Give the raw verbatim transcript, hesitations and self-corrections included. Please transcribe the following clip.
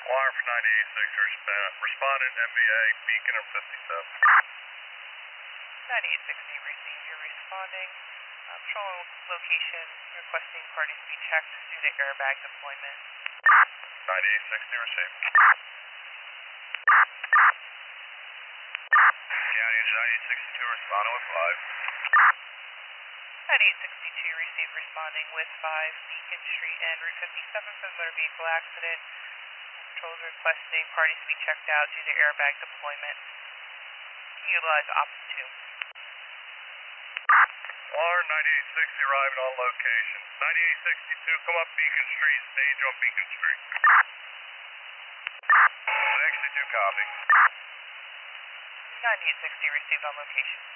Wire for nine eighty-six, respond, responding M B A, Beacon and fifty-seven. nine eight sixty, received. You're responding. Um, showing location, requesting parties be checked due to airbag deployment. nine eight sixty, received. County nine eight sixty-two, responding with five. nine eight sixty-two, received, responding with five, Beacon Street and Route fifty-seven for the motor vehicle accident. Controls requesting parties be checked out due to airbag deployment. Utilize option two. Wire nine eight sixty arriving on location. nine eight sixty-two, come up Beacon Street, stage on Beacon Street. sixty-two, copy. nine eight sixty, received on location.